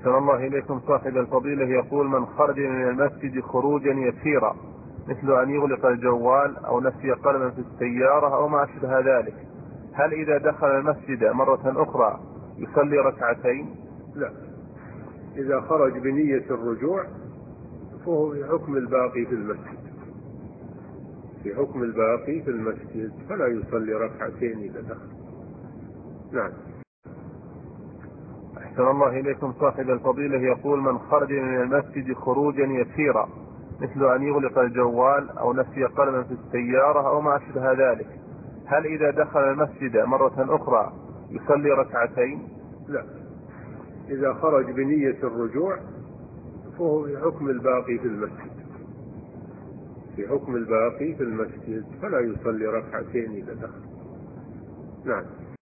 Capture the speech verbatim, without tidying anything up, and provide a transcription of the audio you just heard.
أحسن الله إليكم صاحب الفضيلة يقول: من خرج من المسجد خروجا يسيرا مثل أن يغلق الجوال أو نسي قلما في السيارة أو ما أشبه ذلك، هل إذا دخل المسجد مرة أخرى يصلي ركعتين؟ لا، إذا خرج بنية الرجوع فهو في حكم الباقي في المسجد، في حكم الباقي في المسجد، فلا يصلي ركعتين إذا دخل. نعم. أحسن الله إليكم صاحب الفضيلة يقول: من خرج من المسجد خروجا يسيرا مثل أن يغلق الجوال أو نسي قلما في السيارة أو ما أشبه ذلك، هل إذا دخل المسجد مرة أخرى يصلي ركعتين؟ لا، إذا خرج بنية الرجوع فهو في حكم الباقي في المسجد، في حكم الباقي في المسجد، فلا يصلي ركعتين إذا دخل. نعم.